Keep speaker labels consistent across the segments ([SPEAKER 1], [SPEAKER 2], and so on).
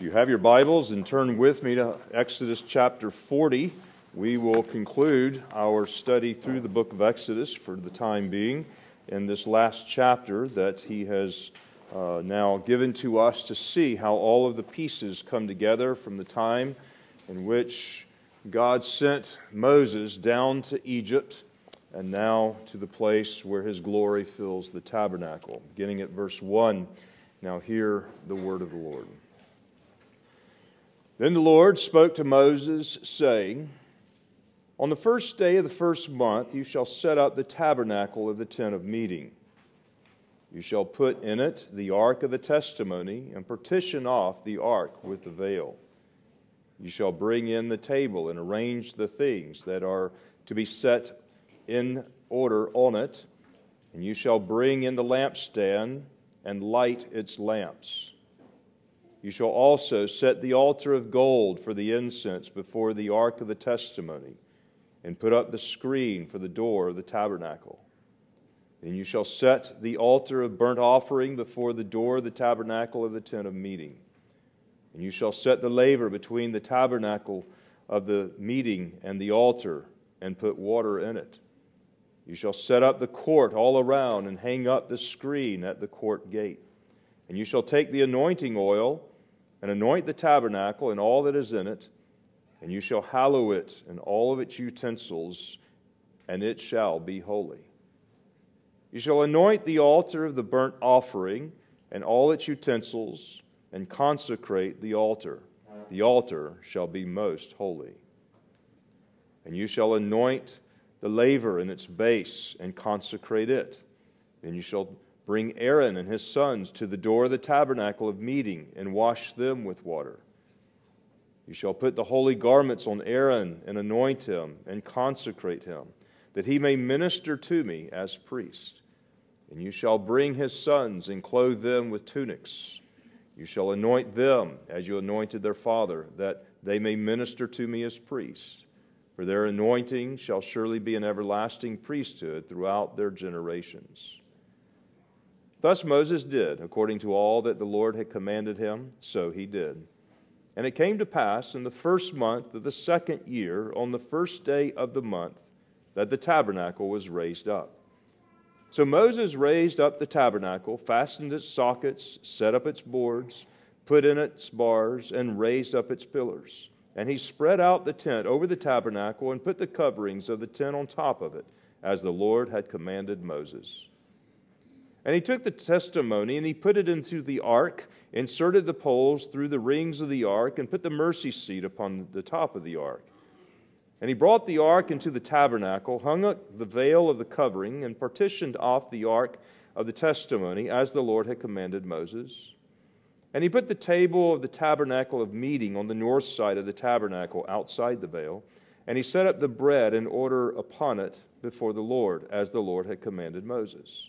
[SPEAKER 1] If you have your Bibles, and turn with me to Exodus chapter 40, we will conclude our study through the book of Exodus for the time being in this last chapter that he has now given to us to see how all of the pieces come together from the time in which God sent Moses down to Egypt and now to the place where his glory fills the tabernacle. Beginning at verse 1, now hear the word of the Lord. Then the Lord spoke to Moses, saying, On the first day of the first month you shall set up the tabernacle of the tent of meeting. You shall put in it the ark of the testimony, and partition off the ark with the veil. You shall bring in the table and arrange the things that are to be set in order on it, and you shall bring in the lampstand and light its lamps. You shall also set the altar of gold for the incense before the ark of the testimony, and put up the screen for the door of the tabernacle. Then you shall set the altar of burnt offering before the door of the tabernacle of the tent of meeting. And you shall set the laver between the tabernacle of the meeting and the altar, and put water in it. You shall set up the court all around, and hang up the screen at the court gate. And you shall take the anointing oil, and anoint the tabernacle and all that is in it, and you shall hallow it and all of its utensils, and it shall be holy. You shall anoint the altar of the burnt offering and all its utensils, and consecrate the altar. The altar shall be most holy. And you shall anoint the laver in its base, and consecrate it. Then you shall bring Aaron and his sons to the door of the tabernacle of meeting, and wash them with water. You shall put the holy garments on Aaron, and anoint him, and consecrate him, that he may minister to me as priest. And you shall bring his sons, and clothe them with tunics. You shall anoint them as you anointed their father, that they may minister to me as priests. For their anointing shall surely be an everlasting priesthood throughout their generations. Thus Moses did, according to all that the Lord had commanded him, so he did. And it came to pass in the first month of the second year, on the first day of the month, that the tabernacle was raised up. So Moses raised up the tabernacle, fastened its sockets, set up its boards, put in its bars, and raised up its pillars. And he spread out the tent over the tabernacle, and put the coverings of the tent on top of it, as the Lord had commanded Moses. And he took the testimony, and he put it into the ark, inserted the poles through the rings of the ark, and put the mercy seat upon the top of the ark. And he brought the ark into the tabernacle, hung up the veil of the covering, and partitioned off the ark of the testimony, as the Lord had commanded Moses. And he put the table of the tabernacle of meeting on the north side of the tabernacle, outside the veil. And he set up the bread in order upon it before the Lord, as the Lord had commanded Moses.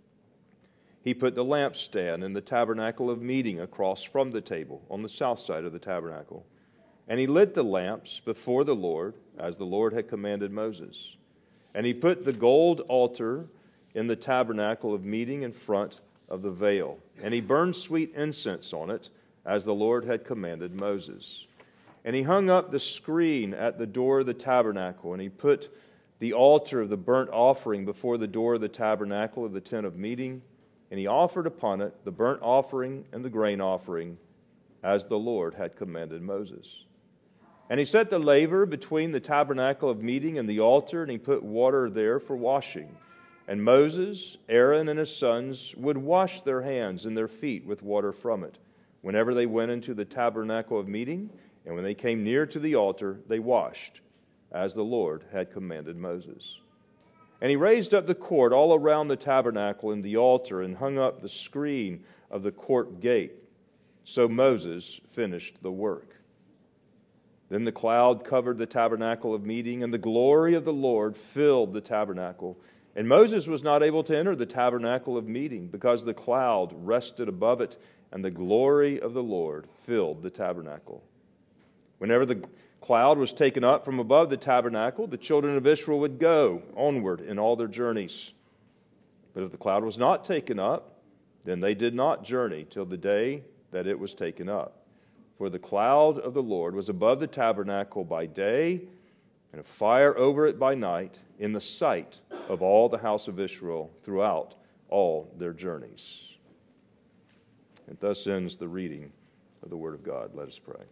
[SPEAKER 1] He put the lampstand in the tabernacle of meeting across from the table on the south side of the tabernacle. And he lit the lamps before the Lord, as the Lord had commanded Moses. And he put the gold altar in the tabernacle of meeting in front of the veil. And he burned sweet incense on it, as the Lord had commanded Moses. And he hung up the screen at the door of the tabernacle, and he put the altar of the burnt offering before the door of the tabernacle of the tent of meeting. And he offered upon it the burnt offering and the grain offering, as the Lord had commanded Moses. And he set the laver between the tabernacle of meeting and the altar, and he put water there for washing. And Moses, Aaron, and his sons would wash their hands and their feet with water from it, whenever they went into the tabernacle of meeting, and when they came near to the altar, they washed, as the Lord had commanded Moses. And he raised up the court all around the tabernacle and the altar, and hung up the screen of the court gate. So Moses finished the work. Then the cloud covered the tabernacle of meeting, and the glory of the Lord filled the tabernacle. And Moses was not able to enter the tabernacle of meeting, because the cloud rested above it, and the glory of the Lord filled the tabernacle. Whenever the cloud was taken up from above the tabernacle, the children of Israel would go onward in all their journeys. But if the cloud was not taken up, then they did not journey till the day that it was taken up. For the cloud of the Lord was above the tabernacle by day, and a fire over it by night, in the sight of all the house of Israel throughout all their journeys. And thus ends the reading of the Word of God. Let us pray.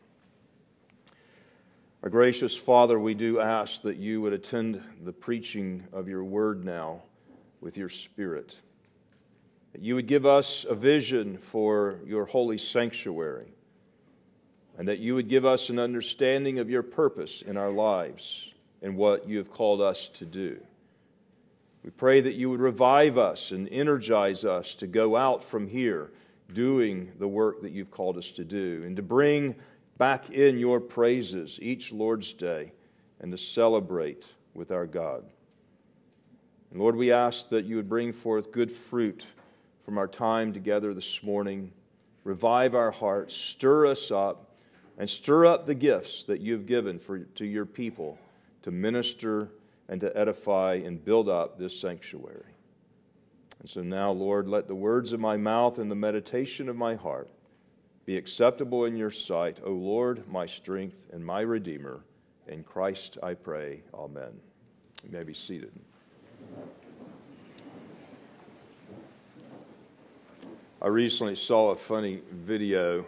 [SPEAKER 1] Our gracious Father, we do ask that you would attend the preaching of your Word now with your Spirit. That you would give us a vision for your holy sanctuary, and that you would give us an understanding of your purpose in our lives and what you have called us to do. We pray that you would revive us and energize us to go out from here doing the work that you've called us to do, and to bring back in your praises each Lord's Day and to celebrate with our God. And Lord, we ask that you would bring forth good fruit from our time together this morning. Revive our hearts, stir us up, and stir up the gifts that you've given to your people to minister and to edify and build up this sanctuary. And so now, Lord, let the words of my mouth and the meditation of my heart be acceptable in your sight, O Lord, my strength and my Redeemer. In Christ I pray, amen. You may be seated. I recently saw a funny video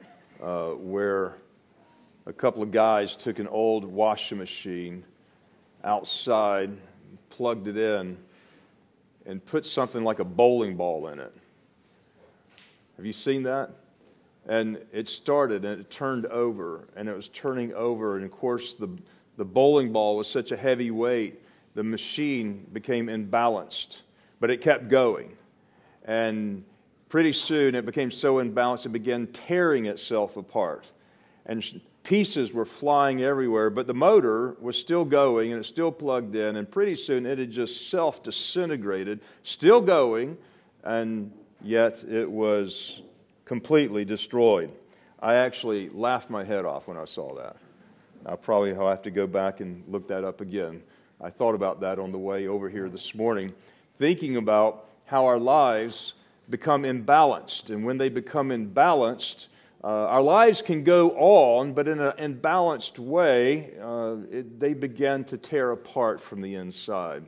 [SPEAKER 1] where a couple of guys took an old washing machine outside, plugged it in, and put something like a bowling ball in it. Have you seen that? And it started and it turned over, and it was turning over, and of course the bowling ball was such a heavy weight, the machine became imbalanced, but it kept going. And pretty soon it became so imbalanced it began tearing itself apart. And pieces were flying everywhere, but the motor was still going and it's still plugged in, and pretty soon it had just self-disintegrated, still going, and yet it was completely destroyed. I actually laughed my head off when I saw that. I'll probably have to go back and look that up again. I thought about that on the way over here this morning, thinking about how our lives become imbalanced, and when they become imbalanced, our lives can go on, but in an imbalanced way, they begin to tear apart from the inside.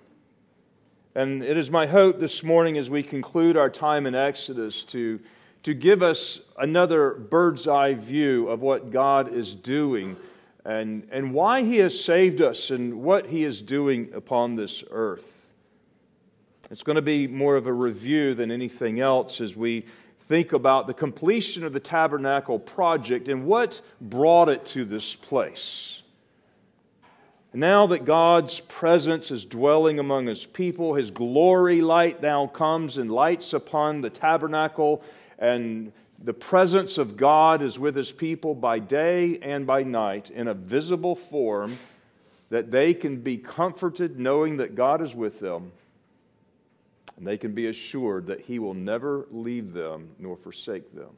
[SPEAKER 1] And it is my hope this morning as we conclude our time in Exodus to give us another bird's eye view of what God is doing and why He has saved us and what He is doing upon this earth. It's going to be more of a review than anything else as we think about the completion of the tabernacle project and what brought it to this place. And now that God's presence is dwelling among His people, His glory light now comes and lights upon the tabernacle, and the presence of God is with His people by day and by night in a visible form that they can be comforted knowing that God is with them. And they can be assured that He will never leave them nor forsake them.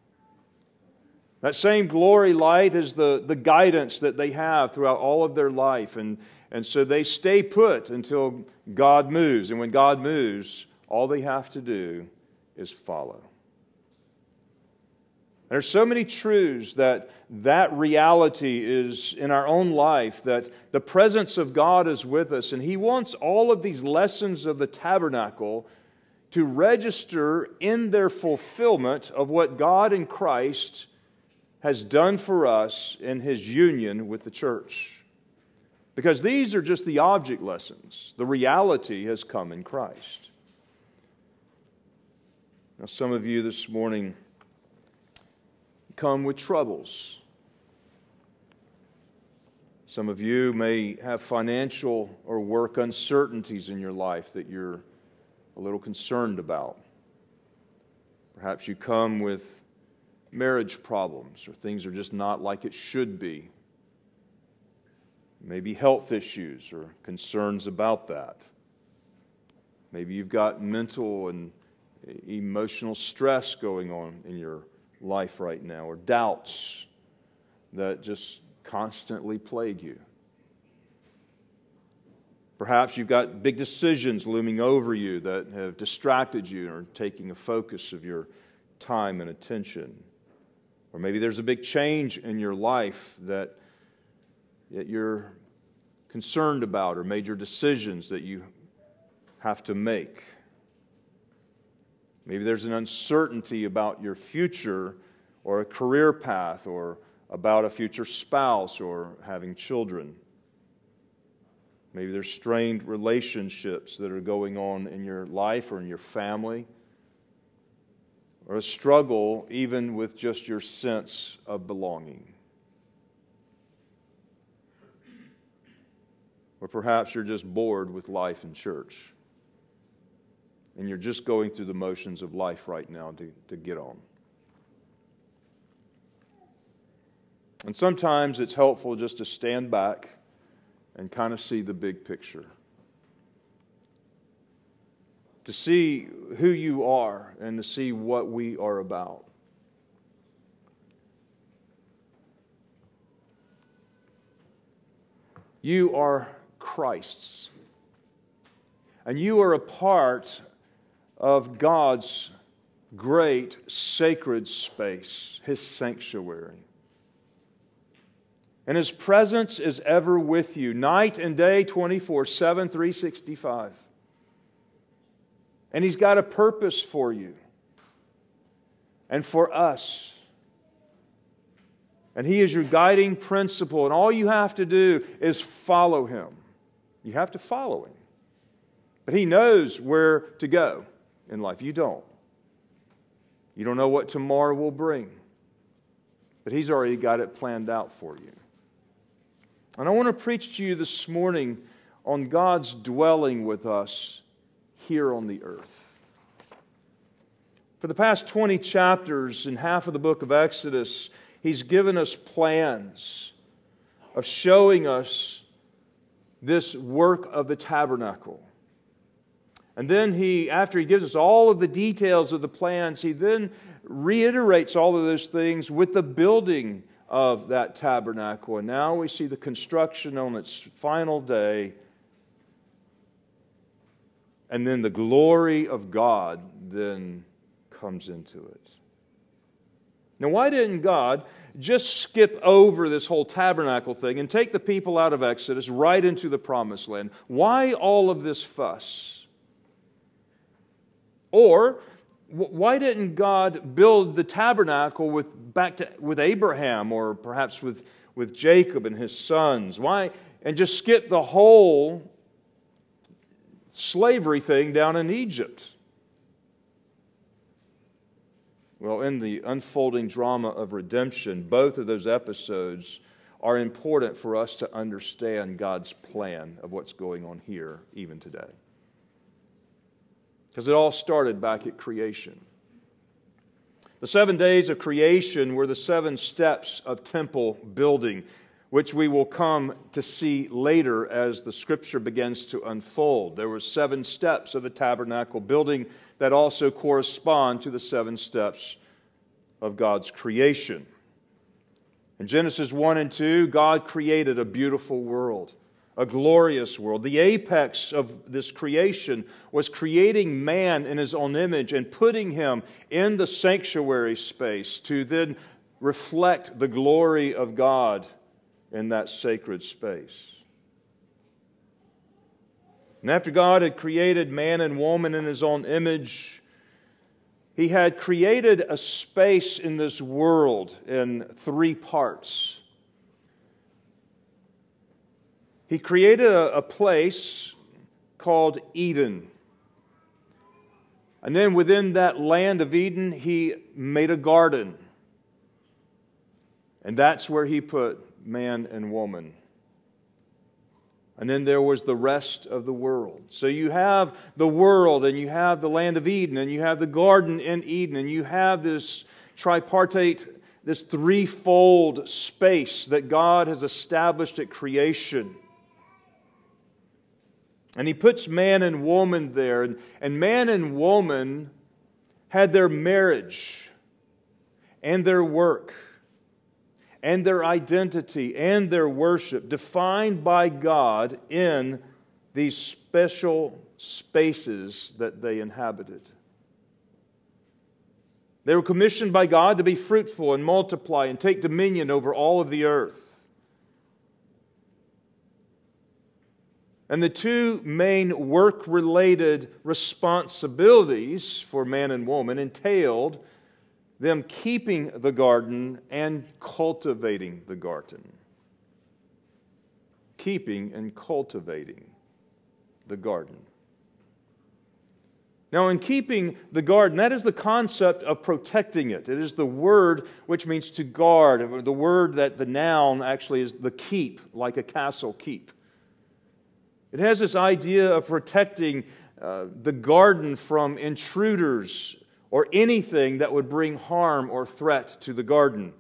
[SPEAKER 1] That same glory light is the guidance that they have throughout all of their life. And so they stay put until God moves. And when God moves, all they have to do is follow. There's so many truths that reality is in our own life, that the presence of God is with us, and He wants all of these lessons of the tabernacle to register in their fulfillment of what God in Christ has done for us in His union with the church. Because these are just the object lessons. The reality has come in Christ. Now, some of you this morning come with troubles. Some of you may have financial or work uncertainties in your life that you're a little concerned about. Perhaps you come with marriage problems, or things are just not like it should be. Maybe health issues or concerns about that. Maybe you've got mental and emotional stress going on in your life right now, or doubts that just constantly plague you. Perhaps you've got big decisions looming over you that have distracted you or taking a focus of your time and attention. Or maybe there's a big change in your life that you're concerned about, or major decisions that you have to make. Maybe there's an uncertainty about your future or a career path or about a future spouse or having children. Maybe there's strained relationships that are going on in your life or in your family, or a struggle even with just your sense of belonging. Or perhaps you're just bored with life in church, and you're just going through the motions of life right now to get on. And sometimes it's helpful just to stand back and kind of see the big picture. To see who you are and to see what we are about. You are Christ's. And you are a part of God's great sacred space, His sanctuary. And His presence is ever with you, night and day, 24/7, 365. And He's got a purpose for you and for us. And He is your guiding principle, and all you have to do is follow Him. You have to follow Him. But He knows where to go in life. You don't. You don't know what tomorrow will bring. But He's already got it planned out for you. And I want to preach to you this morning on God's dwelling with us here on the earth. For the past 20 chapters in half of the book of Exodus, He's given us plans of showing us this work of the tabernacle. And then after He gives us all of the details of the plans, He then reiterates all of those things with the building of that tabernacle. And now we see the construction on its final day. And then the glory of God then comes into it. Now, why didn't God just skip over this whole tabernacle thing and take the people out of Exodus right into the Promised Land? Why all of this fuss? Or why didn't God build the tabernacle with Abraham, or perhaps with Jacob and his sons? Why? And just skip the whole slavery thing down in Egypt? Well, in the unfolding drama of redemption, both of those episodes are important for us to understand God's plan of what's going on here even today. Because it all started back at creation. The 7 days of creation were the 7 steps of temple building, which we will come to see later as the Scripture begins to unfold. There were 7 steps of the tabernacle building that also correspond to the 7 steps of God's creation. In Genesis 1 and 2, God created a beautiful world, a glorious world. The apex of this creation was creating man in His own image and putting him in the sanctuary space to then reflect the glory of God in that sacred space. And after God had created man and woman in His own image, He had created a space in this world in 3 parts. He created a place called Eden. And then within that land of Eden, He made a garden. And that's where He put man and woman. And then there was the rest of the world. So you have the world, and you have the land of Eden, and you have the garden in Eden, and you have this tripartite, this threefold space that God has established at creation. And He puts man and woman there. And man and woman had their marriage and their work and their identity and their worship defined by God in these special spaces that they inhabited. They were commissioned by God to be fruitful and multiply and take dominion over all of the earth. And the two main work-related responsibilities for man and woman entailed them keeping the garden and cultivating the garden. Keeping and cultivating the garden. Now, in keeping the garden, that is the concept of protecting it. It is the word which means to guard. The word that the noun actually is the keep, like a castle keep. It has this idea of protecting the garden from intruders or anything that would bring harm or threat to the garden.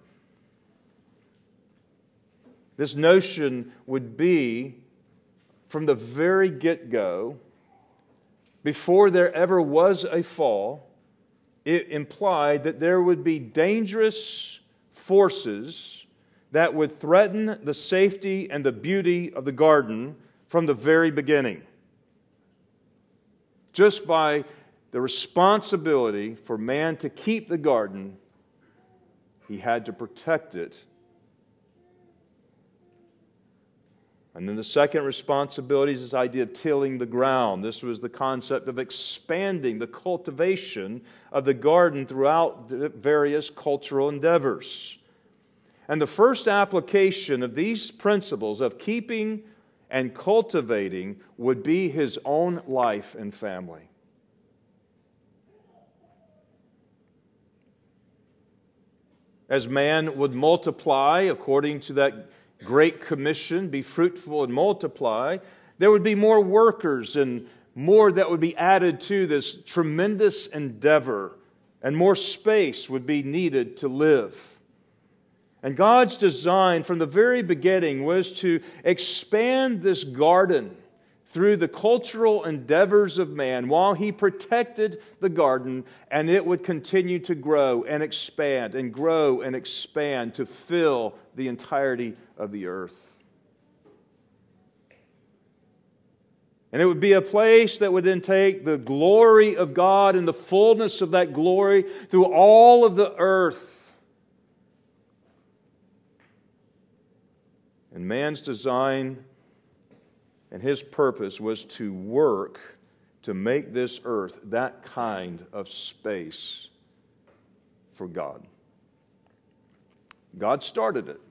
[SPEAKER 1] This notion would be, from the very get-go, before there ever was a fall, it implied that there would be dangerous forces that would threaten the safety and the beauty of the garden from the very beginning. Just by the responsibility for man to keep the garden, he had to protect it. And then the second responsibility is this idea of tilling the ground. This was the concept of expanding the cultivation of the garden throughout the various cultural endeavors. And the first application of these principles of keeping and cultivating would be his own life and family. As man would multiply according to that Great Commission, be fruitful and multiply, there would be more workers and more that would be added to this tremendous endeavor, and more space would be needed to live. And God's design from the very beginning was to expand this garden through the cultural endeavors of man while He protected the garden, and it would continue to grow and expand and grow and expand to fill the entirety of the earth. And it would be a place that would then take the glory of God and the fullness of that glory through all of the earth. And man's design and his purpose was to work to make this earth that kind of space for God. God started it.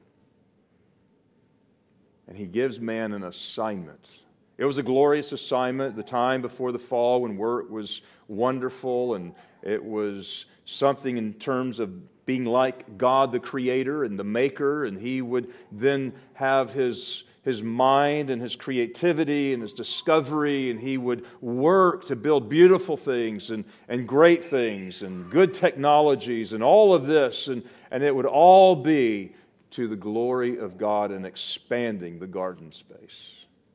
[SPEAKER 1] And He gives man an assignment. It was a glorious assignment, the time before the fall when work was wonderful, and it was something in terms of being like God the Creator and the Maker, and He would then have His mind and His creativity and His discovery, and He would work to build beautiful things and great things and good technologies and all of this, and it would all be to the glory of God and expanding the garden space.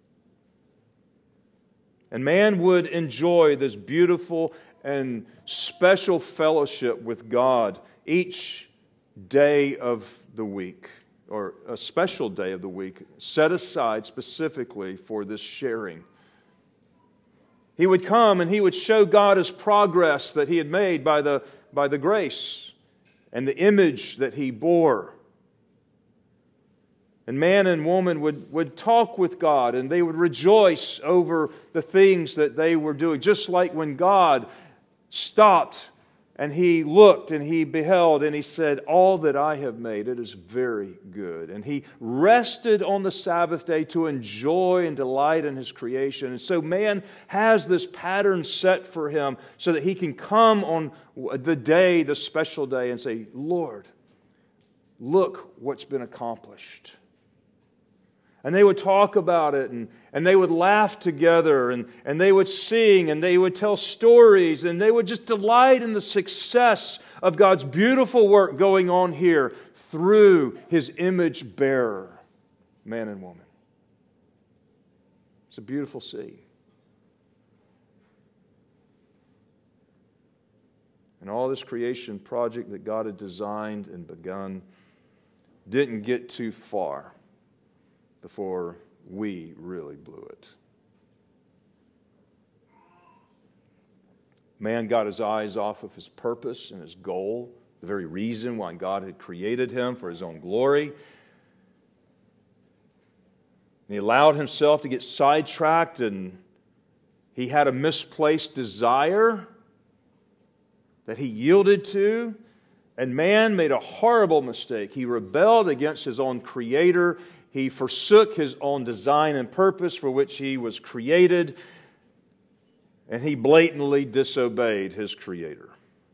[SPEAKER 1] And man would enjoy this beautiful and special fellowship with God each day of the week, or a special day of the week set aside specifically for this sharing. He would come and he would show God His progress that He had made by the grace and the image that He bore. And man and woman would talk with God, and they would rejoice over the things that they were doing. Just like when God stopped and He looked and He beheld and He said, "All that I have made, it is very good." And He rested on the Sabbath day to enjoy and delight in His creation. And so man has this pattern set for him so that he can come on the day, the special day, and say, "Lord, look what's been accomplished." And they would talk about it, and they would laugh together, and they would sing, and they would tell stories, and they would just delight in the success of God's beautiful work going on here through His image bearer, man and woman. It's a beautiful scene. And all this creation project that God had designed and begun didn't get too far before we really blew it. Man got his eyes off of his purpose and his goal, the very reason why God had created him for his own glory. And he allowed himself to get sidetracked, and he had a misplaced desire that he yielded to. And man made a horrible mistake. He rebelled against his own Creator. He forsook his own design and purpose for which he was created. And he blatantly disobeyed his Creator,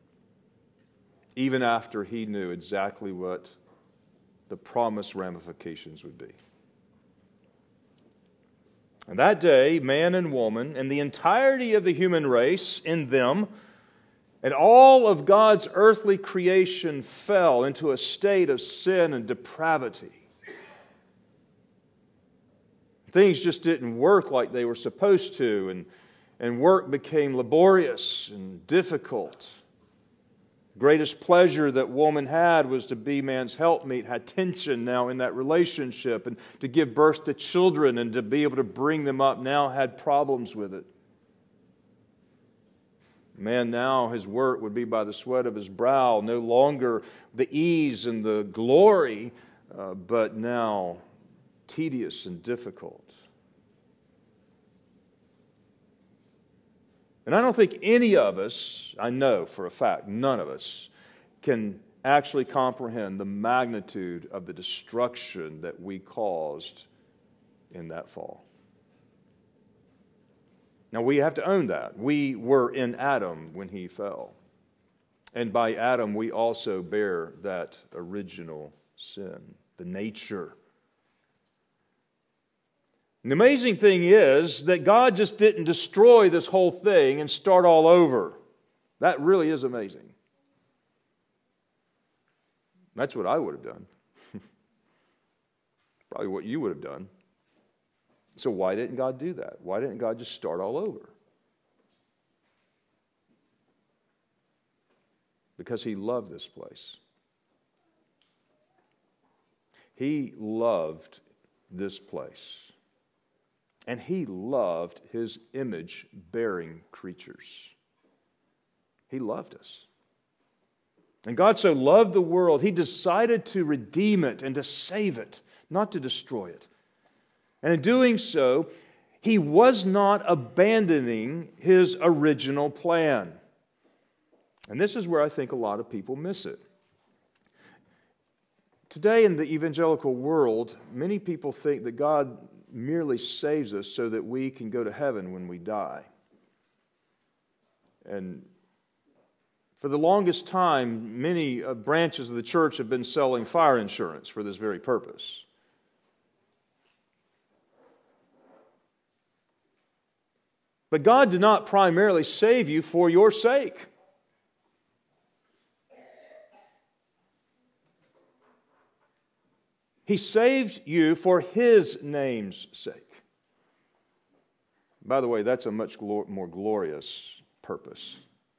[SPEAKER 1] even after he knew exactly what the promised ramifications would be. And that day, man and woman, and the entirety of the human race in them, and all of God's earthly creation fell into a state of sin and depravity. Things just didn't work like they were supposed to, and work became laborious and difficult. The greatest pleasure that woman had was to be man's helpmeet, had tension now in that relationship, and to give birth to children and to be able to bring them up now had problems with it. Man now, his work would be by the sweat of his brow, no longer the ease and the glory, but now tedious and difficult. And I don't think any of us, I know for a fact, none of us, can actually comprehend the magnitude of the destruction that we caused in that fall. Now, we have to own that. We were in Adam when he fell. And by Adam, we also bear that original sin, the nature. And the amazing thing is that God just didn't destroy this whole thing and start all over. That really is amazing. That's what I would have done. Probably what you would have done. So why didn't God do that? Why didn't God just start all over? Because He loved this place. He loved this place. And He loved His image-bearing creatures. He loved us. And God so loved the world, He decided to redeem it and to save it, not to destroy it. And in doing so, He was not abandoning His original plan. And this is where I think a lot of people miss it. Today in the evangelical world, many people think that God merely saves us so that we can go to heaven when we die. And for the longest time, many branches of the church have been selling fire insurance for this very purpose. But God did not primarily save you for your sake. He saved you for His name's sake. By the way, that's a much more glorious purpose.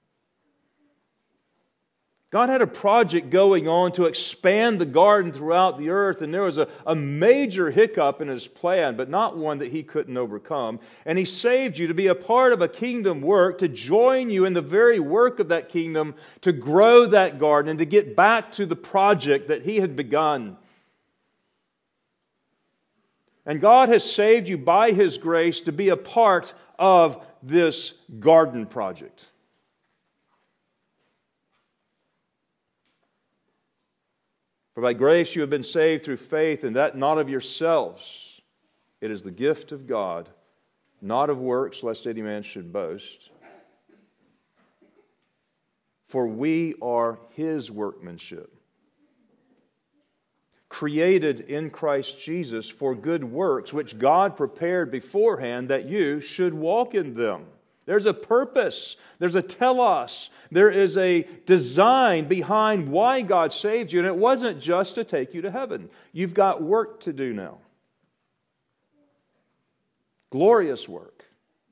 [SPEAKER 1] God had a project going on to expand the garden throughout the earth, and there was a major hiccup in His plan, but not one that He couldn't overcome. And He saved you to be a part of a kingdom work, to join you in the very work of that kingdom, to grow that garden, and to get back to the project that He had begun. And God has saved you by His grace to be a part of this garden project. For by grace you have been saved through faith, and that not of yourselves. It is the gift of God, not of works, lest any man should boast. For we are His workmanship, created in Christ Jesus for good works, which God prepared beforehand that you should walk in them. There's a purpose. There's a telos. There is a design behind why God saved you. And it wasn't just to take you to heaven. You've got work to do now. Glorious work.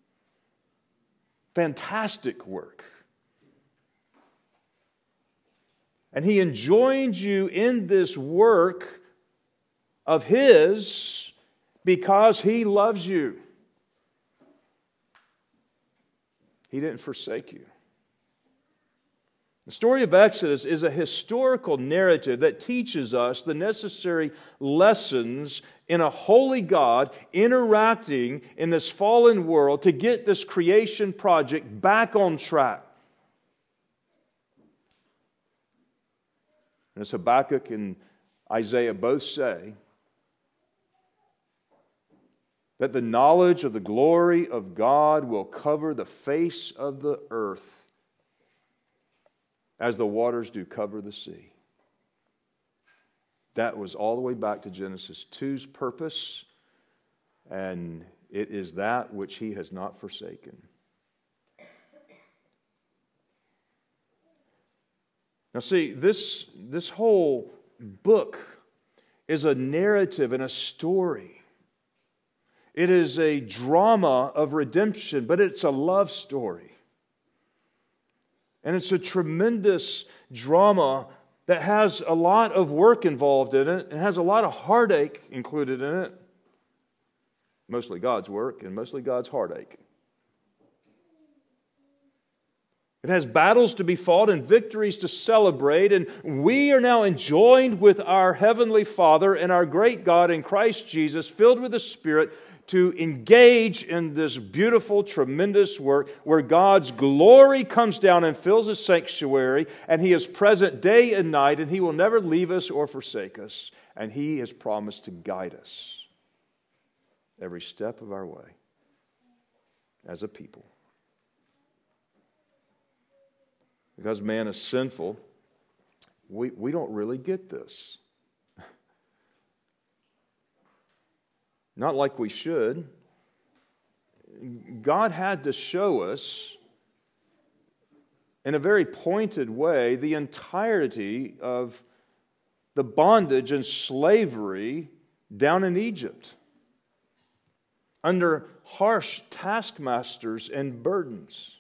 [SPEAKER 1] Fantastic work. And He enjoined you in this work of His because He loves you. He didn't forsake you. The story of Exodus is a historical narrative that teaches us the necessary lessons in a holy God interacting in this fallen world to get this creation project back on track. And as Habakkuk and Isaiah both say, that the knowledge of the glory of God will cover the face of the earth as the waters do cover the sea. That was all the way back to Genesis 2's purpose, and it is that which He has not forsaken. Now see, this whole book is a narrative and a story. It is a drama of redemption, but it's a love story. And it's a tremendous drama that has a lot of work involved in it and has a lot of heartache included in it. Mostly God's work and mostly God's heartache. It has battles to be fought and victories to celebrate, and we are now enjoined with our Heavenly Father and our great God in Christ Jesus, filled with the Spirit, to engage in this beautiful, tremendous work where God's glory comes down and fills His sanctuary, and He is present day and night, and He will never leave us or forsake us, and He has promised to guide us every step of our way as a people. Because man is sinful, we don't really get this. Not like we should. God had to show us in a very pointed way the entirety of the bondage and slavery down in Egypt under harsh taskmasters and burdens.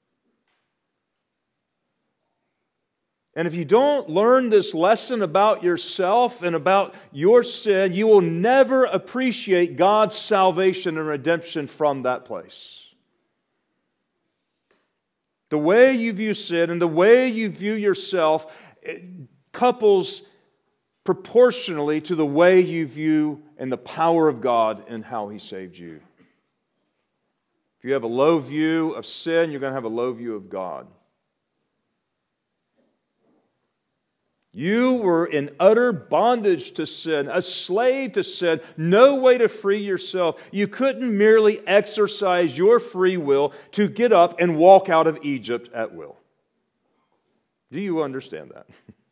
[SPEAKER 1] And if you don't learn this lesson about yourself and about your sin, you will never appreciate God's salvation and redemption from that place. The way you view sin and the way you view yourself couples proportionally to the way you view and the power of God and how He saved you. If you have a low view of sin, you're going to have a low view of God. You were in utter bondage to sin, a slave to sin, no way to free yourself. You couldn't merely exercise your free will to get up and walk out of Egypt at will. Do you understand that?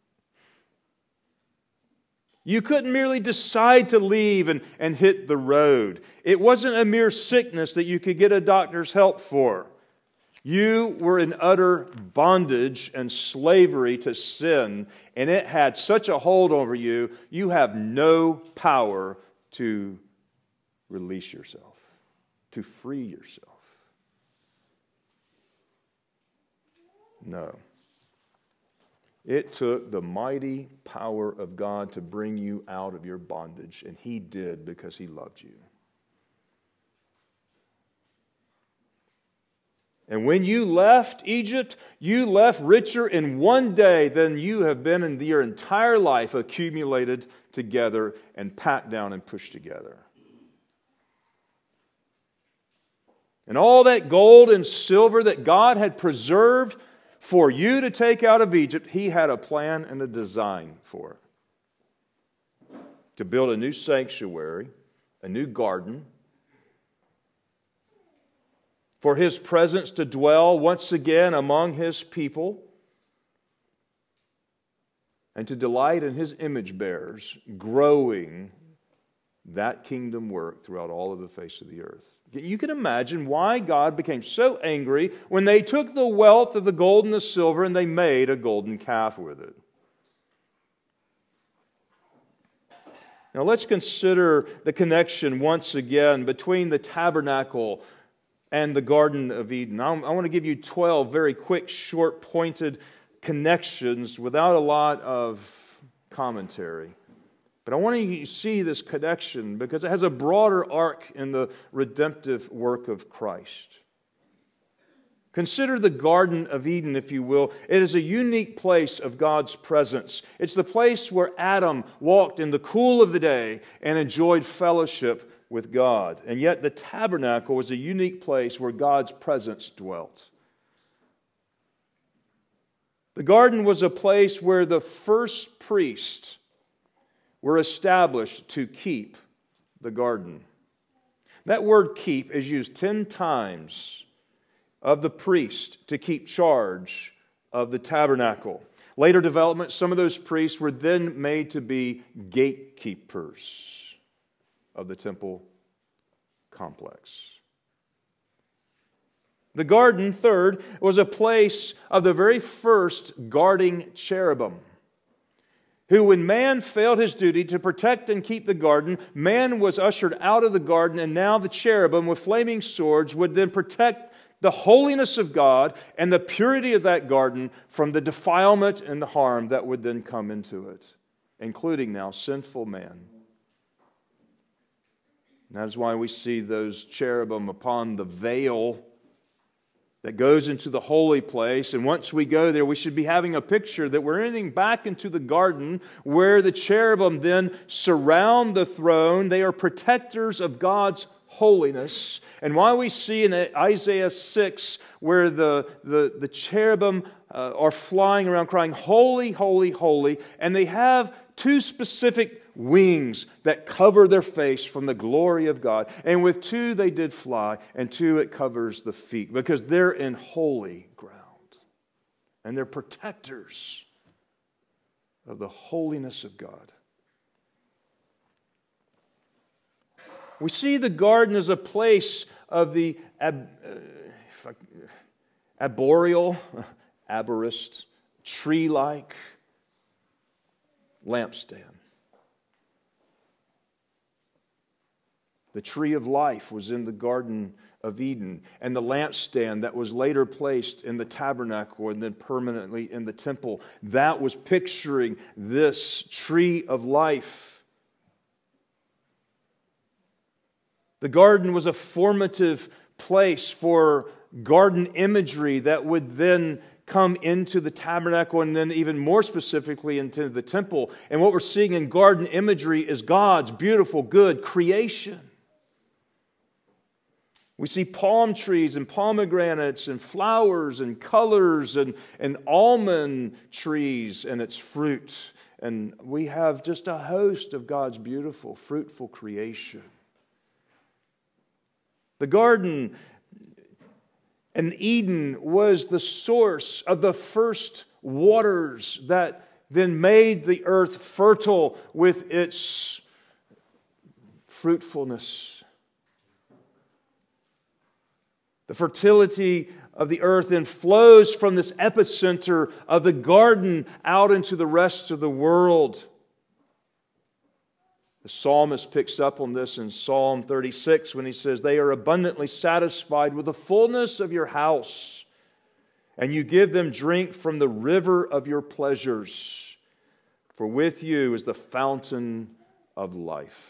[SPEAKER 1] You couldn't merely decide to leave and hit the road. It wasn't a mere sickness that you could get a doctor's help for. You were in utter bondage and slavery to sin, and it had such a hold over you, you have no power to release yourself, to free yourself. No. It took the mighty power of God to bring you out of your bondage, and He did because He loved you. And when you left Egypt, you left richer in one day than you have been in your entire life accumulated together and packed down and pushed together. And all that gold and silver that God had preserved for you to take out of Egypt, He had a plan and a design for it. To build a new sanctuary, a new garden, for His presence to dwell once again among His people, and to delight in His image bearers, growing that kingdom work throughout all of the face of the earth. You can imagine why God became so angry when they took the wealth of the gold and the silver and they made a golden calf with it. Now let's consider the connection once again between the tabernacle and the Garden of Eden. I want to give you 12 very quick, short, pointed connections without a lot of commentary. But I want you to see this connection because it has a broader arc in the redemptive work of Christ. Consider the Garden of Eden, if you will. It is a unique place of God's presence. It's the place where Adam walked in the cool of the day and enjoyed fellowship with God. And yet the tabernacle was a unique place where God's presence dwelt. The garden was a place where the first priests were established to keep the garden. That word keep is used 10 times of the priest to keep charge of the tabernacle. Later development, some of those priests were then made to be gatekeepers of the temple complex. The garden, third, was a place of the very first guarding cherubim, who, when man failed his duty to protect and keep the garden, man was ushered out of the garden, and now the cherubim with flaming swords would then protect the holiness of God and the purity of that garden from the defilement and the harm that would then come into it, including now sinful man. And that is why we see those cherubim upon the veil that goes into the holy place. And once we go there, we should be having a picture that we're entering back into the garden where the cherubim then surround the throne. They are protectors of God's holiness. And why we see in Isaiah 6 where the cherubim are flying around crying, "Holy, holy, holy," and they have two specific wings that cover their face from the glory of God. And with two they did fly, and two it covers the feet, because they're in holy ground. And they're protectors of the holiness of God. We see the garden as a place of the arboreal, arborist, tree-like lampstand. The tree of life was in the Garden of Eden, and the lampstand that was later placed in the tabernacle and then permanently in the temple, that was picturing this tree of life. The garden was a formative place for garden imagery that would then come into the tabernacle and then even more specifically into the temple. And what we're seeing in garden imagery is God's beautiful, good creation. We see palm trees and pomegranates and flowers and colors and almond trees and its fruit. And we have just a host of God's beautiful, fruitful creation. The garden in Eden was the source of the first waters that then made the earth fertile with its fruitfulness. The fertility of the earth then flows from this epicenter of the garden out into the rest of the world. The psalmist picks up on this in Psalm 36 when he says, "They are abundantly satisfied with the fullness of your house, and you give them drink from the river of your pleasures. For with you is the fountain of life."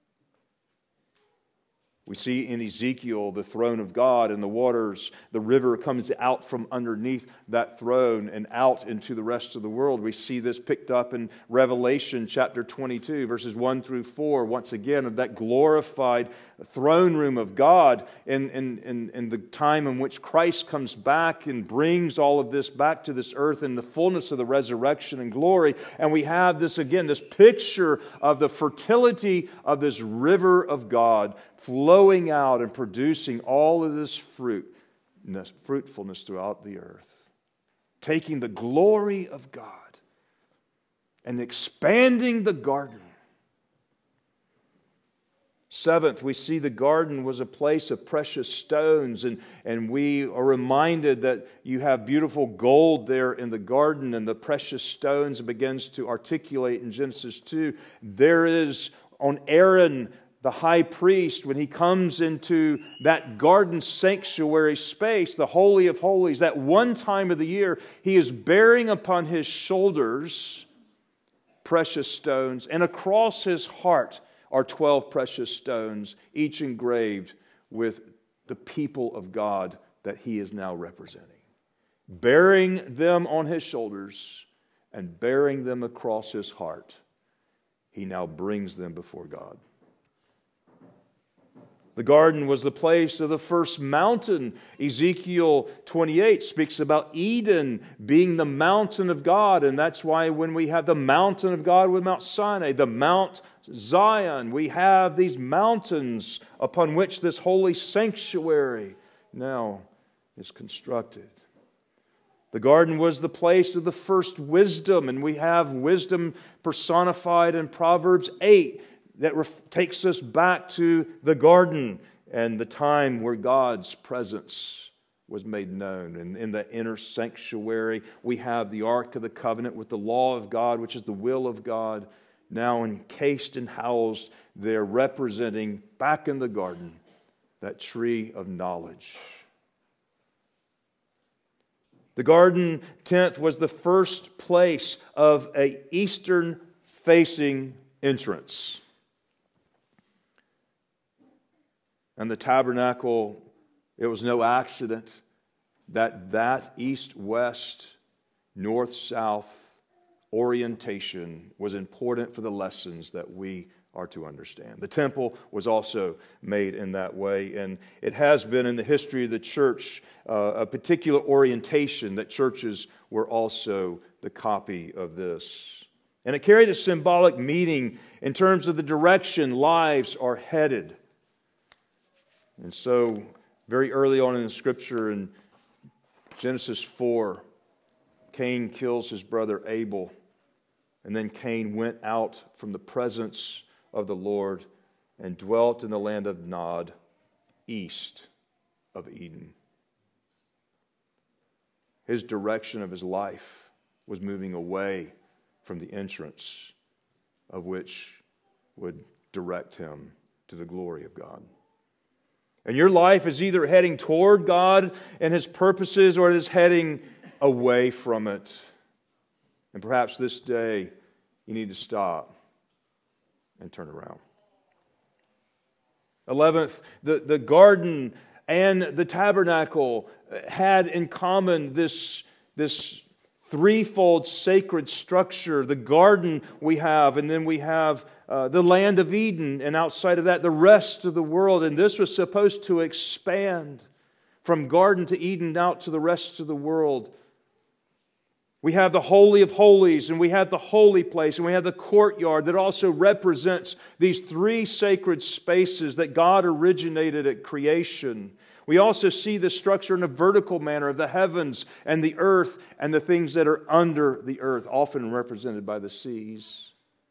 [SPEAKER 1] We see in Ezekiel the throne of God and the waters. The river comes out from underneath that throne and out into the rest of the world. We see this picked up in Revelation chapter 22, verses 1 through 4. Once again, of that glorified throne room of God in the time in which Christ comes back and brings all of this back to this earth in the fullness of the resurrection and glory. And we have this again, this picture of the fertility of this river of God flowing out and producing all of this fruitfulness throughout the earth. Taking the glory of God and expanding the garden. Seventh, we see the garden was a place of precious stones, and we are reminded that you have beautiful gold there in the garden, and the precious stones. It begins to articulate in Genesis 2. There is on Aaron, the high priest, when he comes into that garden sanctuary space, the Holy of Holies, that one time of the year, he is bearing upon his shoulders precious stones, and across his heart are 12 precious stones, each engraved with the people of God that He is now representing. Bearing them on His shoulders and bearing them across His heart, He now brings them before God. The garden was the place of the first mountain. Ezekiel 28 speaks about Eden being the mountain of God, and that's why when we have the mountain of God with Mount Sinai, the Mount Zion, we have these mountains upon which this holy sanctuary now is constructed. The garden was the place of the first wisdom, and we have wisdom personified in Proverbs 8 that takes us back to the garden and the time where God's presence was made known. And in the inner sanctuary, we have the Ark of the Covenant with the law of God, which is the will of God, now encased and housed there, representing back in the garden that tree of knowledge. The garden tent was the first place of an eastern-facing entrance. And the tabernacle, it was no accident that east-west, north-south orientation was important for the lessons that we are to understand. The temple was also made in that way, and it has been in the history of the church a particular orientation that churches were also the copy of this. And it carried a symbolic meaning in terms of the direction lives are headed. And so, very early on in the Scripture, in Genesis 4, Cain kills his brother Abel. And then Cain went out from the presence of the Lord and dwelt in the land of Nod, east of Eden. His direction of his life was moving away from the entrance of which would direct him to the glory of God. And your life is either heading toward God and His purposes, or it is heading away from it. And perhaps this day you need to stop and turn around. 11th, the garden and the tabernacle had in common this threefold sacred structure. The garden we have, and then we have the land of Eden, and outside of that, the rest of the world. And this was supposed to expand from garden to Eden out to the rest of the world. We have the Holy of Holies, and we have the holy place, and we have the courtyard that also represents these three sacred spaces that God originated at creation. We also see the structure in a vertical manner of the heavens and the earth and the things that are under the earth, often represented by the seas.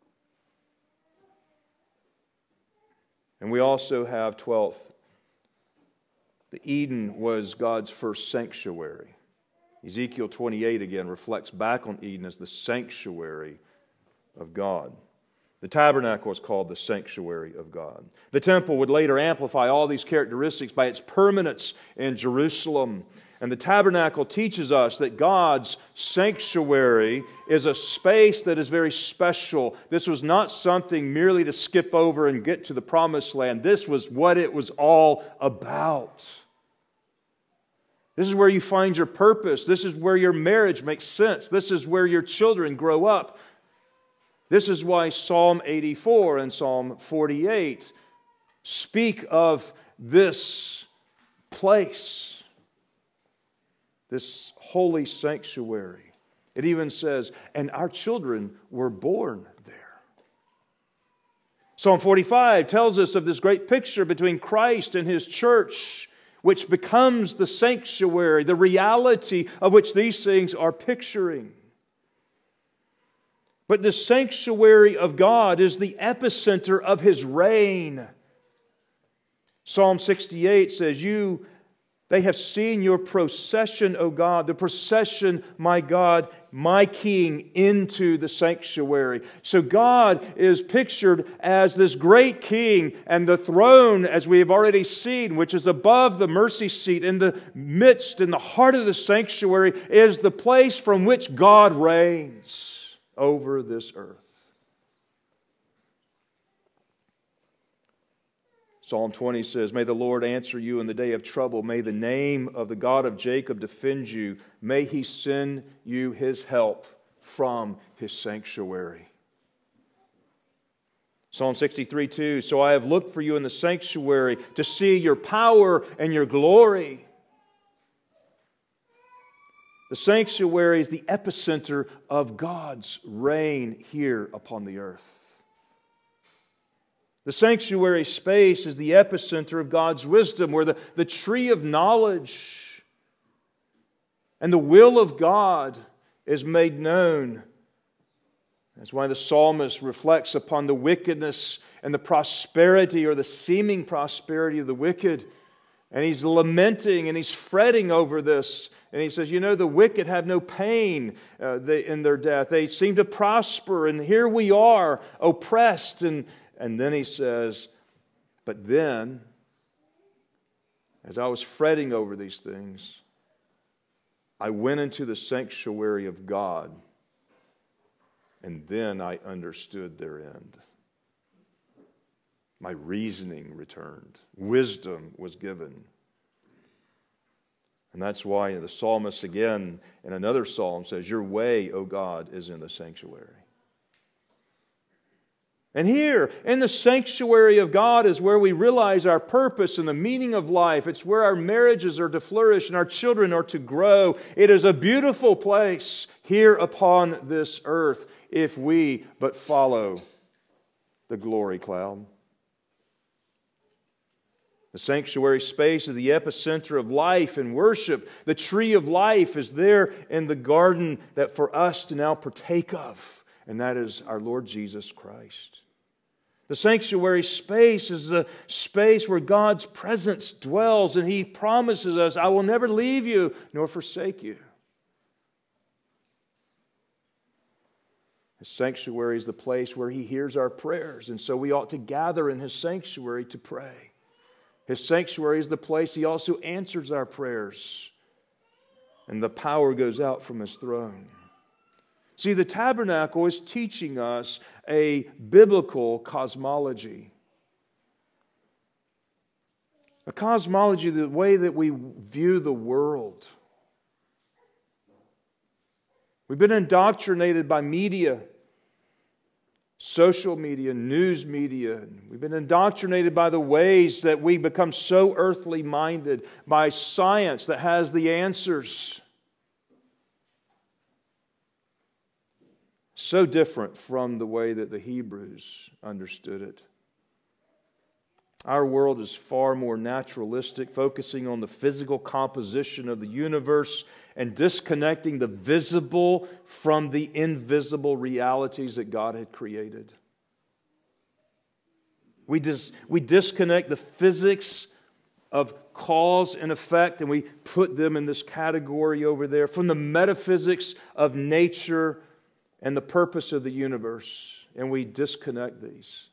[SPEAKER 1] And we also have, 12th, the Eden was God's first sanctuary. Ezekiel 28 again reflects back on Eden as the sanctuary of God. The tabernacle is called the sanctuary of God. The temple would later amplify all these characteristics by its permanence in Jerusalem. And the tabernacle teaches us that God's sanctuary is a space that is very special. This was not something merely to skip over and get to the promised land. This was what it was all about. This is where you find your purpose. This is where your marriage makes sense. This is where your children grow up. This is why Psalm 84 and Psalm 48 speak of this place, this holy sanctuary. It even says, and our children were born there. Psalm 45 tells us of this great picture between Christ and His church, which becomes the sanctuary, the reality of which these things are picturing. But the sanctuary of God is the epicenter of His reign. Psalm 68 says, they have seen your procession, O God, the procession, my God, my King, into the sanctuary. So God is pictured as this great King, and the throne, as we have already seen, which is above the mercy seat, in the midst, in the heart of the sanctuary, is the place from which God reigns over this earth. Psalm 20 says, "May the Lord answer you in the day of trouble. May the name of the God of Jacob defend you. May He send you His help from His sanctuary." Psalm 63:2, "So I have looked for you in the sanctuary to see your power and your glory." The sanctuary is the epicenter of God's reign here upon the earth. The sanctuary space is the epicenter of God's wisdom, where the tree of knowledge and the will of God is made known. That's why the psalmist reflects upon the wickedness and the prosperity or the seeming prosperity of the wicked. And he's lamenting and he's fretting over this. And he says, the wicked have no pain in their death. They seem to prosper, and here we are, oppressed. And then he says, but then, as I was fretting over these things, I went into the sanctuary of God, and then I understood their end. My reasoning returned. Wisdom was given. And that's why the psalmist again in another psalm says, "Your way, O God, is in the sanctuary." And here, in the sanctuary of God, is where we realize our purpose and the meaning of life. It's where our marriages are to flourish and our children are to grow. It is a beautiful place here upon this earth if we but follow the glory cloud. The sanctuary space is the epicenter of life and worship. The tree of life is there in the garden that for us to now partake of, and that is our Lord Jesus Christ. The sanctuary space is the space where God's presence dwells, and He promises us, "I will never leave you nor forsake you." His sanctuary is the place where He hears our prayers, and so we ought to gather in His sanctuary to pray. His sanctuary is the place He also answers our prayers, and the power goes out from His throne. See, the tabernacle is teaching us a biblical cosmology. A cosmology, the way that we view the world. We've been indoctrinated by media, social media, news media. We've been indoctrinated by the ways that we become so earthly minded, by science that has the answers. So different from the way that the Hebrews understood it. Our world is far more naturalistic, focusing on the physical composition of the universe and disconnecting the visible from the invisible realities that God had created. We disconnect the physics of cause and effect, and we put them in this category over there, from the metaphysics of nature and the purpose of the universe, and we disconnect these.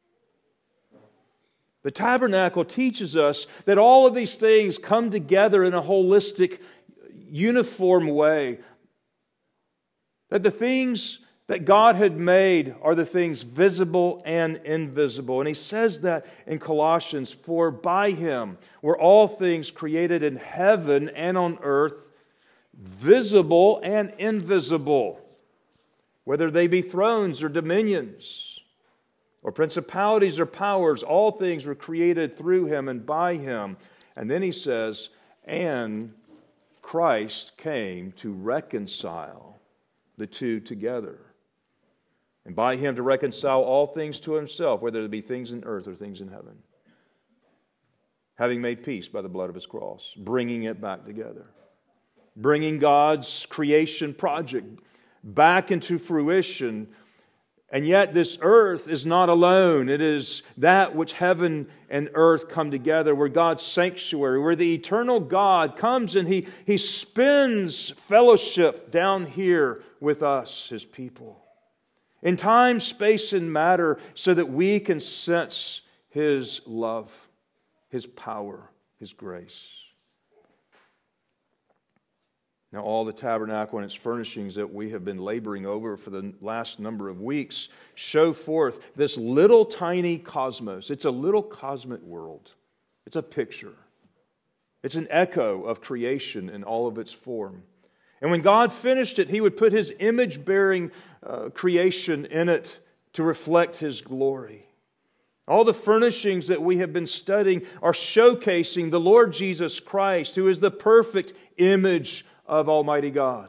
[SPEAKER 1] The tabernacle teaches us that all of these things come together in a holistic, uniform way. That the things that God had made are the things visible and invisible. And he says that in Colossians, "For by Him were all things created in heaven and on earth, visible and invisible, whether they be thrones or dominions, or principalities or powers, all things were created through Him and by Him." And then he says, "And Christ came to reconcile the two together. And by Him to reconcile all things to Himself, whether it be things in earth or things in heaven. Having made peace by the blood of His cross, bringing it back together. Bringing God's creation project back into fruition. And yet this earth is not alone. It is that which heaven and earth come together, where God's sanctuary, where the eternal God comes and He spins fellowship down here with us, His people. In time, space, and matter, so that we can sense His love, His power, His grace. Now, all the tabernacle and its furnishings that we have been laboring over for the last number of weeks show forth this little tiny cosmos. It's a little cosmic world. It's a picture. It's an echo of creation in all of its form. And when God finished it, He would put His image-bearing creation in it to reflect His glory. All the furnishings that we have been studying are showcasing the Lord Jesus Christ, who is the perfect image of Almighty God.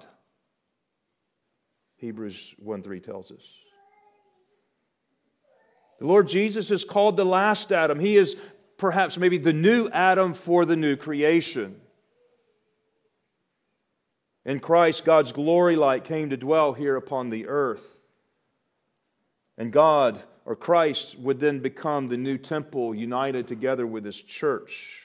[SPEAKER 1] Hebrews 1:3 tells us. The Lord Jesus is called the last Adam. He is perhaps maybe the new Adam for the new creation. In Christ, God's glory light came to dwell here upon the earth. And God, or Christ, would then become the new temple united together with His church.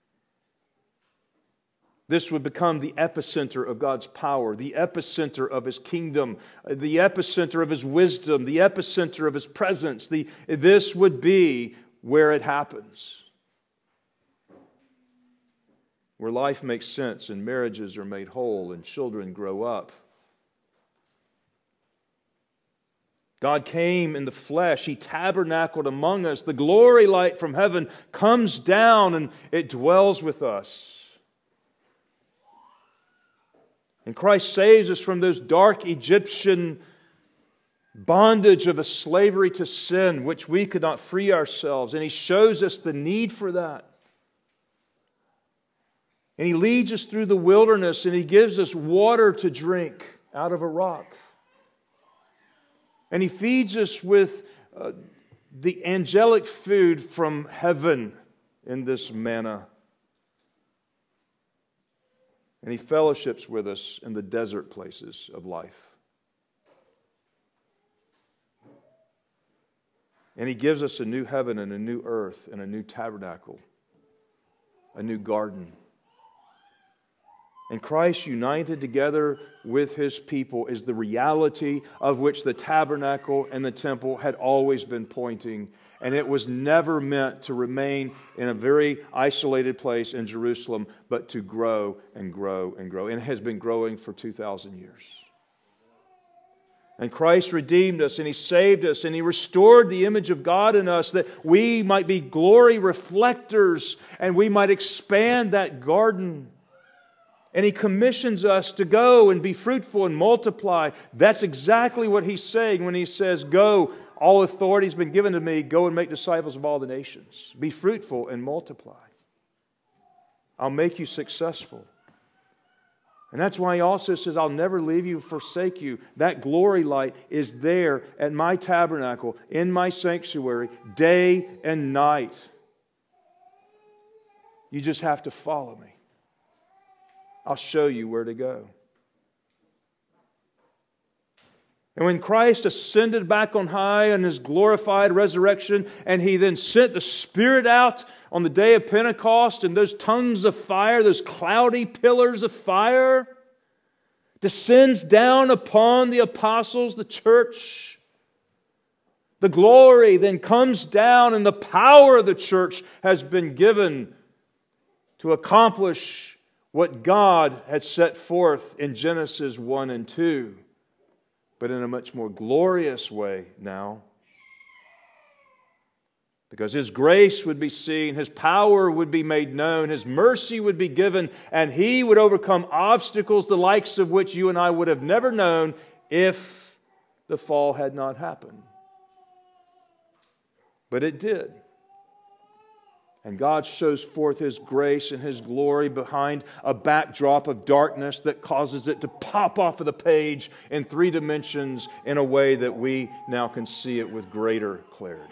[SPEAKER 1] This would become the epicenter of God's power, the epicenter of His kingdom, the epicenter of His wisdom, the epicenter of His presence. This would be where it happens. Where life makes sense and marriages are made whole and children grow up. God came in the flesh. He tabernacled among us. The glory light from heaven comes down and it dwells with us. And Christ saves us from those dark Egyptian bondage of a slavery to sin, which we could not free ourselves. And He shows us the need for that. And He leads us through the wilderness and He gives us water to drink out of a rock. And He feeds us with the angelic food from heaven in this manna. And He fellowships with us in the desert places of life. And He gives us a new heaven and a new earth and a new tabernacle, a new garden. And Christ united together with His people is the reality of which the tabernacle and the temple had always been pointing. And it was never meant to remain in a very isolated place in Jerusalem, but to grow and grow and grow. And it has been growing for 2,000 years. And Christ redeemed us, and He saved us, and He restored the image of God in us that we might be glory reflectors and we might expand that garden. And He commissions us to go and be fruitful and multiply. That's exactly what He's saying when He says, go, all authority has been given to Me, go and make disciples of all the nations. Be fruitful and multiply. I'll make you successful. And that's why He also says, I'll never leave you, forsake you. That glory light is there at My tabernacle, in My sanctuary, day and night. You just have to follow Me. I'll show you where to go. And when Christ ascended back on high in His glorified resurrection, and He then sent the Spirit out on the day of Pentecost, and those tongues of fire, those cloudy pillars of fire, descends down upon the apostles, the church. The glory then comes down, and the power of the church has been given to accomplish what God had set forth in Genesis 1 and 2, but in a much more glorious way now. Because His grace would be seen, His power would be made known, His mercy would be given, and He would overcome obstacles the likes of which you and I would have never known if the fall had not happened. But it did. And God shows forth His grace and His glory behind a backdrop of darkness that causes it to pop off of the page in 3 dimensions in a way that we now can see it with greater clarity.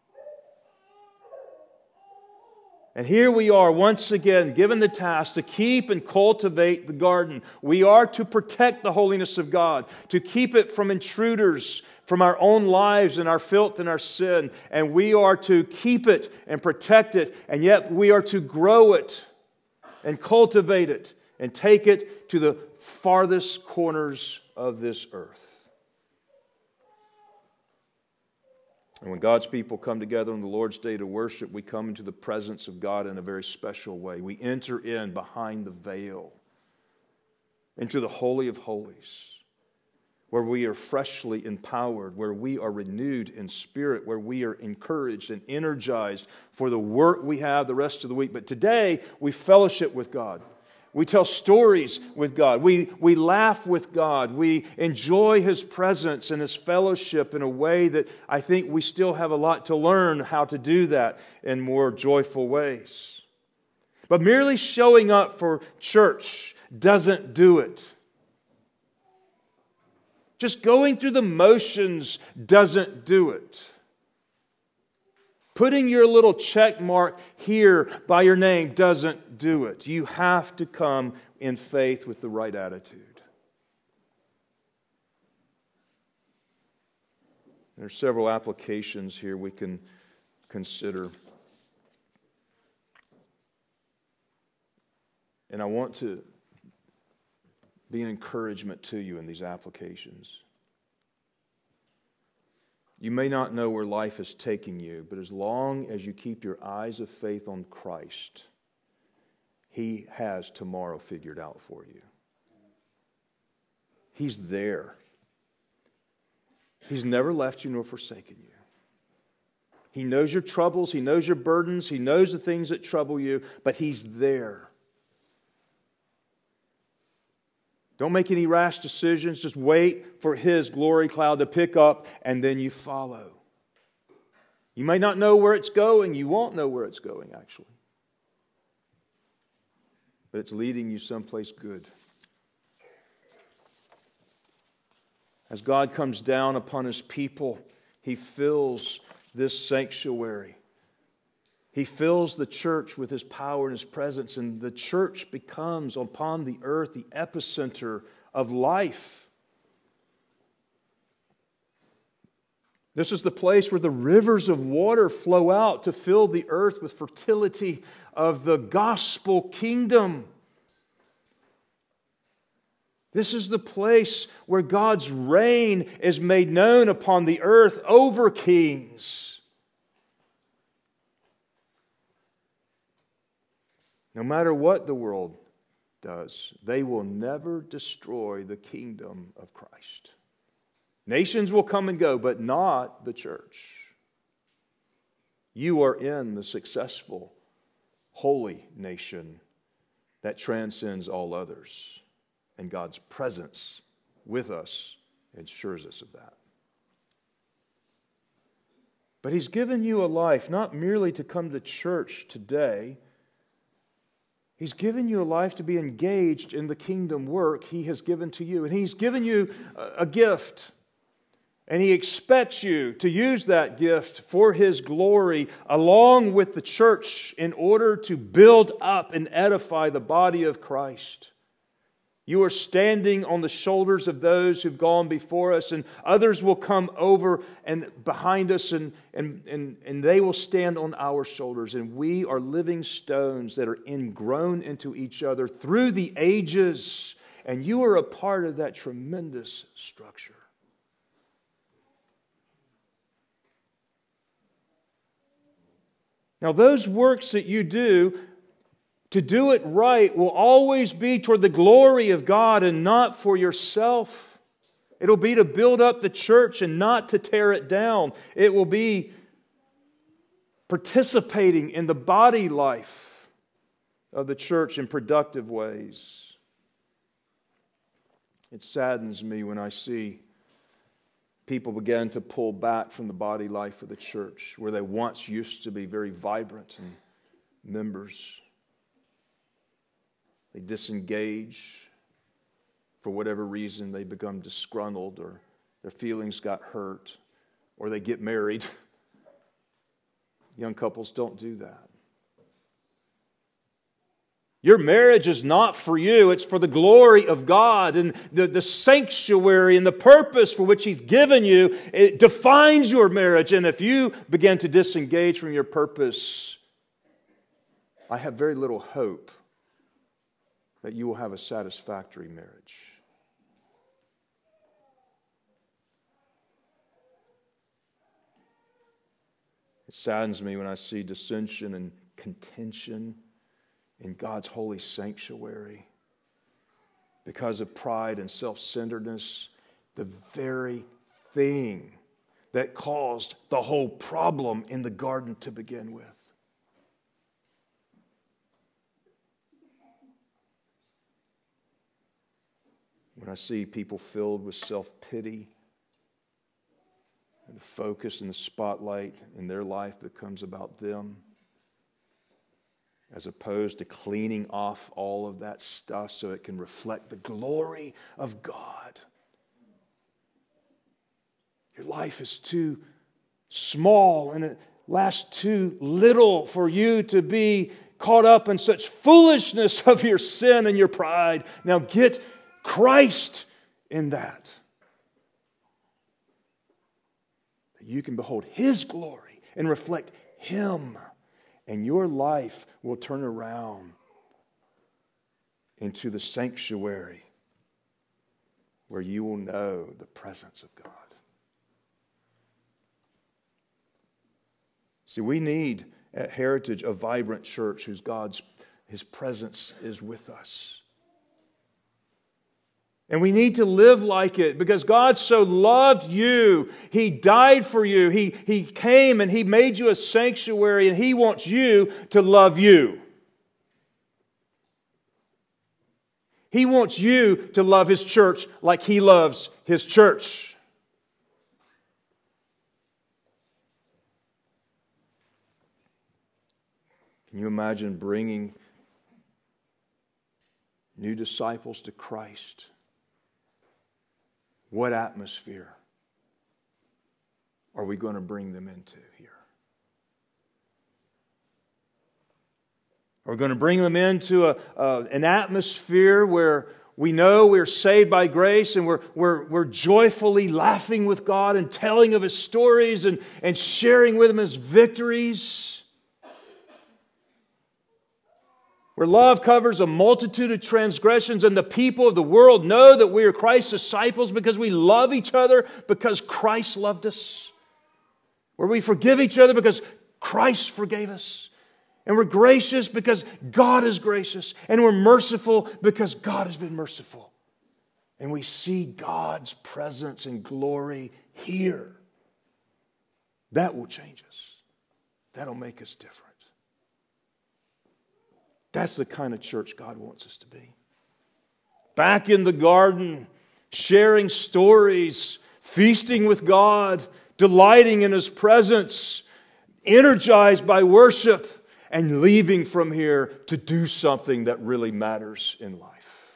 [SPEAKER 1] And here we are once again given the task to keep and cultivate the garden. We are to protect the holiness of God, to keep it from intruders, from our own lives and our filth and our sin. And we are to keep it and protect it. And yet we are to grow it and cultivate it and take it to the farthest corners of this earth. And when God's people come together on the Lord's Day to worship, we come into the presence of God in a very special way. We enter in behind the veil. into the Holy of Holies, where we are freshly empowered, where we are renewed in spirit, where we are encouraged and energized for the work we have the rest of the week. But today, we fellowship with God. We tell stories with God. We laugh with God. We enjoy His presence and His fellowship in a way that I think we still have a lot to learn how to do that in more joyful ways. But merely showing up for church doesn't do it. Just going through the motions doesn't do it. Putting your little check mark here by your name doesn't do it. You have to come in faith with the right attitude. There are several applications here we can consider. And I want to be an encouragement to you in these applications. You may not know where life is taking you, but as long as you keep your eyes of faith on Christ, He has tomorrow figured out for you. He's there. He's never left you nor forsaken you. He knows your troubles. He knows your burdens. He knows the things that trouble you, but He's there. Don't make any rash decisions. Just wait for His glory cloud to pick up, and then you follow. You may not know where it's going. You won't know where it's going, actually. But it's leading you someplace good. As God comes down upon His people, He fills this sanctuary. He fills the church with His power and His presence, and the church becomes upon the earth the epicenter of life. This is the place where the rivers of water flow out to fill the earth with fertility of the gospel kingdom. This is the place where God's reign is made known upon the earth over kings. No matter what the world does, they will never destroy the kingdom of Christ. Nations will come and go, but not the church. You are in the successful, holy nation that transcends all others. And God's presence with us ensures us of that. But He's given you a life not merely to come to church today. He's given you a life to be engaged in the kingdom work He has given to you. And He's given you a gift. And He expects you to use that gift for His glory along with the church in order to build up and edify the body of Christ. You are standing on the shoulders of those who've gone before us, and others will come over and behind us, and they will stand on our shoulders. And we are living stones that are ingrown into each other through the ages. And you are a part of that tremendous structure. Now, those works that you do, to do it right, will always be toward the glory of God and not for yourself. It'll be to build up the church and not to tear it down. It will be participating in the body life of the church in productive ways. It saddens me when I see people begin to pull back from the body life of the church, where they once used to be very vibrant and members. They disengage. For whatever reason, they become disgruntled, or their feelings got hurt, or they get married. Young couples don't do that. Your marriage is not for you. It's for the glory of God, and the sanctuary and the purpose for which He's given you. It defines your marriage. And if you begin to disengage from your purpose, I have very little hope that you will have a satisfactory marriage. It saddens me when I see dissension and contention in God's holy sanctuary because of pride and self-centeredness, the very thing that caused the whole problem in the garden to begin with. When I see people filled with self-pity, and the focus and the spotlight in their life becomes about them, as opposed to cleaning off all of that stuff so it can reflect the glory of God. Your life is too small and it lasts too little for you to be caught up in such foolishness of your sin and your pride. Now get Christ in that. You can behold His glory and reflect Him, and your life will turn around into the sanctuary where you will know the presence of God. See, we need at Heritage a vibrant church His presence is with us. And we need to live like it because God so loved you. He died for you. He came and He made you a sanctuary, and He wants you to love you. He wants you to love His church like He loves His church. Can you imagine bringing new disciples to Christ? What atmosphere are we going to bring them into here? Are we going to bring them into an atmosphere where we know we're saved by grace and we're joyfully laughing with God and telling of His stories and sharing with Him His victories? Where love covers a multitude of transgressions and the people of the world know that we are Christ's disciples because we love each other because Christ loved us. Where we forgive each other because Christ forgave us. And we're gracious because God is gracious. And we're merciful because God has been merciful. And we see God's presence and glory here. That will change us. That'll make us different. That's the kind of church God wants us to be. Back in the garden, sharing stories, feasting with God, delighting in His presence, energized by worship, and leaving from here to do something that really matters in life.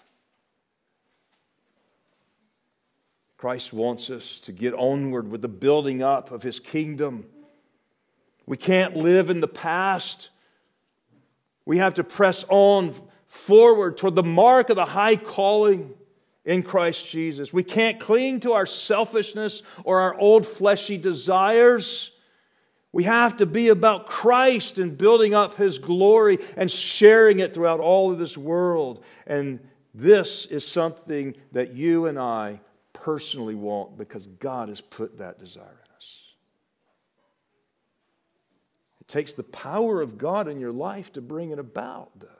[SPEAKER 1] Christ wants us to get onward with the building up of His kingdom. We can't live in the past. We have to press on forward toward the mark of the high calling in Christ Jesus. We can't cling to our selfishness or our old fleshy desires. We have to be about Christ and building up His glory and sharing it throughout all of this world. And this is something that you and I personally want because God has put that desire in us. It takes the power of God in your life to bring it about, though.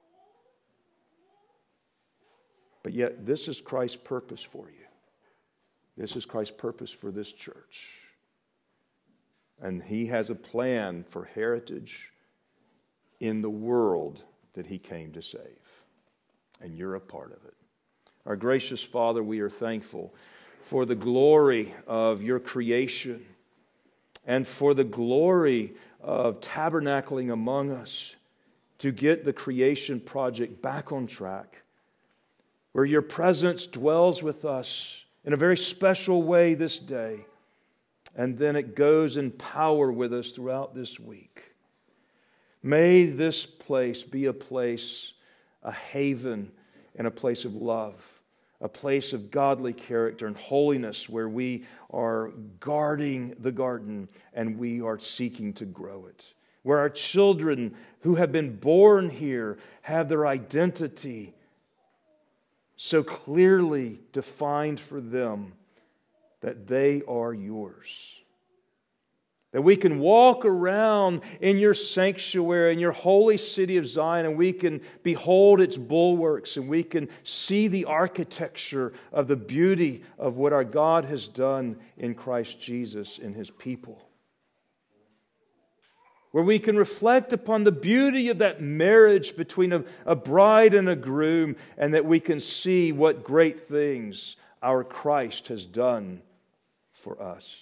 [SPEAKER 1] But yet, this is Christ's purpose for you. This is Christ's purpose for this church. And He has a plan for Heritage in the world that He came to save. And you're a part of it. Our gracious Father, we are thankful for the glory of Your creation and for the glory of tabernacling among us to get the creation project back on track, where Your presence dwells with us in a very special way this day, and then it goes in power with us throughout this week. May this place be a place, a haven, and a place of love, a place of godly character and holiness where we are guarding the garden and we are seeking to grow it. Where our children who have been born here have their identity so clearly defined for them that they are Yours. That we can walk around in your sanctuary, in your holy city of Zion, and we can behold its bulwarks, and we can see the architecture of the beauty of what our God has done in Christ Jesus in His people. Where we can reflect upon the beauty of that marriage between a bride and a groom, and that we can see what great things our Christ has done for us.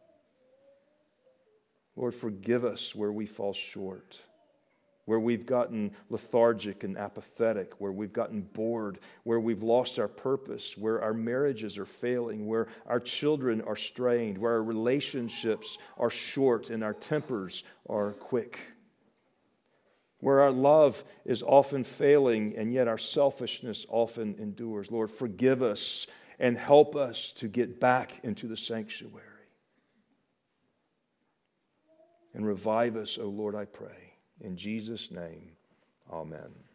[SPEAKER 1] Lord, forgive us where we fall short, where we've gotten lethargic and apathetic, where we've gotten bored, where we've lost our purpose, where our marriages are failing, where our children are strained, where our relationships are short and our tempers are quick, where our love is often failing and yet our selfishness often endures. Lord, forgive us and help us to get back into the sanctuary. And revive us, O Lord, I pray. In Jesus' name, amen.